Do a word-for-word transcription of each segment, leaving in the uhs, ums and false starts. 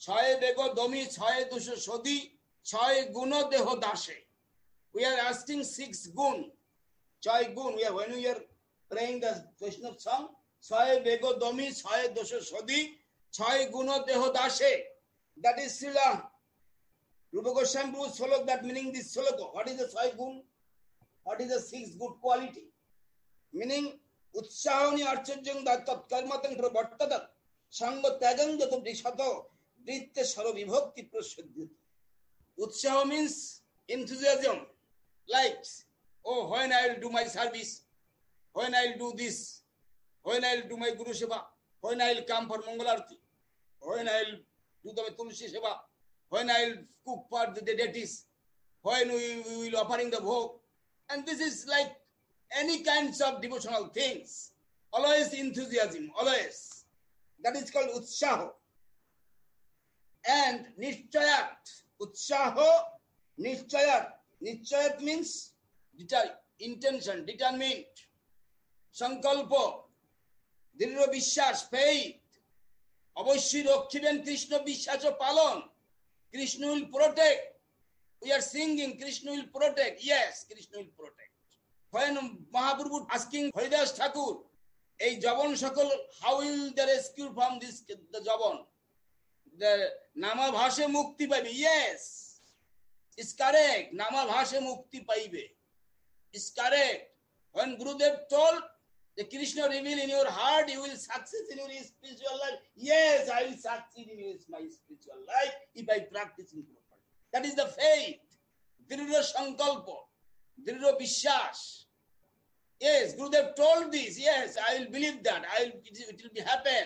ছয় বেগ দমি ছয় দুষ সদি ছয় গুণ দেহ দাসে. We are asking six gun. ছয় গুণ. We are, when we are praying the Vaishnava song, ছয় বেগ দমি ছয় দুষ সদি ছয় গুণ দেহ দাসে. That is Srila Rupa Goswami Prabhu's sloka, that meaning this sloka. What is the ছয় গুণ? What is the six good quality? Meaning, উৎসাহনি আশ্চর্যং তৎকর্মতং প্রবর্ততৎ সঙ্গ ত্যাগং যত বৃষত বৃত্তে সর্ববিভক্তি প্রসিদ্ধিত. উৎসাহ means enthusiasm, like, oh, when I will do my service, when I will do this, when I will do my Guru Seva, when I will come for Mangalarti, when I will do the Tulsi Seva, when I will cook for the deities, when we, we will offering the bhog. And this is like any kinds of devotional things. Always enthusiasm, always. That is called Utshaho. And Nishchayat. Utshaho, Nishchayat. Nishchayat means deter- intention, determined. Sankalpo, Dridho Vishwas, faith. অবশ্যই রক্ষিবেন কৃষ্ণ বিশ্বাস পালন. Krishna will protect. We are singing, Krishna will protect. Yes, Krishna will protect. When Mahaprabhu asking Haridas Thakur, এই জবন সকল, how will they rescue from this, the জবন? The নামা ভাষে মুক্তি পাইবে. Yes, it's correct. নামা ভাষে মুক্তি পাইবে. It's correct. When Gurudev told, the Krishna reveal in your heart, you will succeed in your spiritual life. Yes, I will succeed in my spiritual life if I practice it properly. That is the faith. Dridho sankalpa, Dridho vishwas. Yes, Gurudev told this. Yes, I will believe that. I will, it, it will be happen.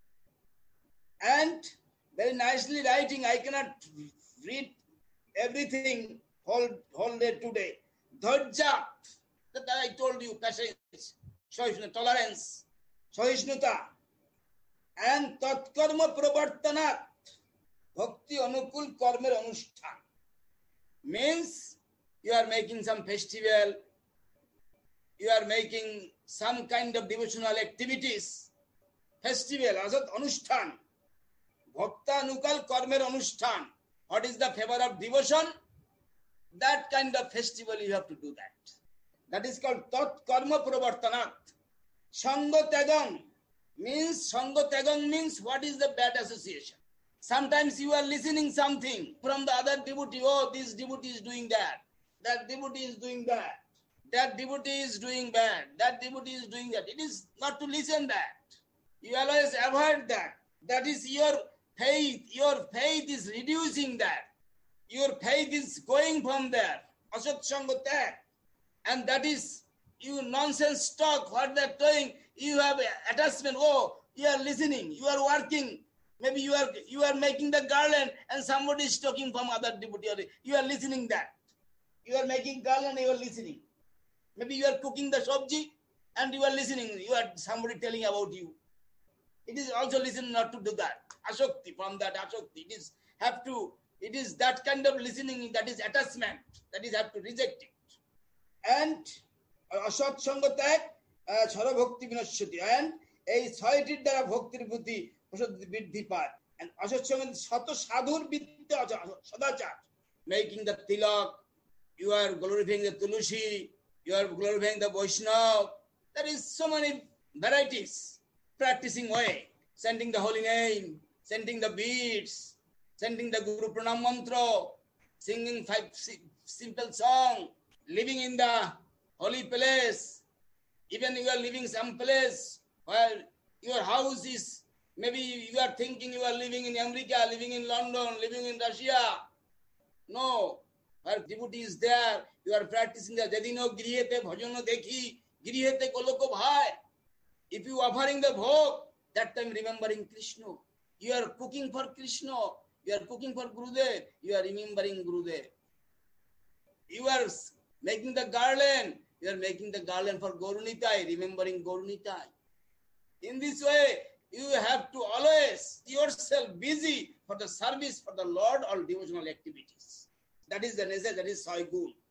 And very nicely writing. I cannot read everything whole whole day today. Dharja, that I told you, patience, tolerance, সহিষ্ণুতা. And তৎকর্ম প্রবর্তনাৎ, ভক্তি অনুকূল কর্মের অনুষ্ঠান. Means you are making some festival, you are making some kind of devotional activities. Festival, অর্থাৎ অনুষ্ঠান. ভক্তানুকূল কর্মের অনুষ্ঠান. What is the favor of devotion? That kind of festival you have to do that. That is called tat karma pravartanat. Sangha tyagam means, sangha tyagam means what is the bad association. Sometimes you are listening something from the other devotee. Oh, this devotee is doing that. That devotee is doing that. That devotee is doing bad. That devotee is doing that. It is not to listen that. You always avoid that. That is your faith. Your faith is reducing that. Your faith is going from there. Asat sangha tyag. And that is, you nonsense talk, what they are doing, you have attachment. Oh, you are listening, you are working. Maybe you are you are making the garland and somebody is talking from other devotee. You are listening that. You are making garland, you are listening. Maybe you are cooking the sabji and you are listening. You are somebody telling about you. It is also listening not to do that. Ashokti, from that ashokti. It is have to, it is that kind of listening that is attachment. That is have to reject it. And অসৎ সঙ্গ ত্যাগ ছড় ভক্তি বিনশ্যতি. And এই ছয়টির দ্বারা ভক্তির প্রতি বৃদ্ধি পায়. And অসৎ সঙ্গ শত সাধুর বৃত্তি সদাচার. Making the tilak, you are glorifying the Tulsi, you are glorifying the Vaishnava. There is so many varieties. Practicing way, sending the holy name, sending the beads, sending the Guru Pranam mantra, singing five simple song, living in the holy place. Even you are living some place where your house is, maybe you are thinking you are living in America, living in London, living in Russia. No, where devotee is there, you are practicing the Jadino Grihete Bhajano Dekhi, Grihete Koloko Bhai. If you offering the bhog, that time remembering Krishna. You are cooking for Krishna, you are cooking for Gurudev, you are remembering Gurudev. You are making the garland, you are making the garland for Gaurunitai, remembering Gaurunitai. In this way, you have to always yourself busy for the service for the Lord or devotional activities. That is the necessary, that is Sai Gun.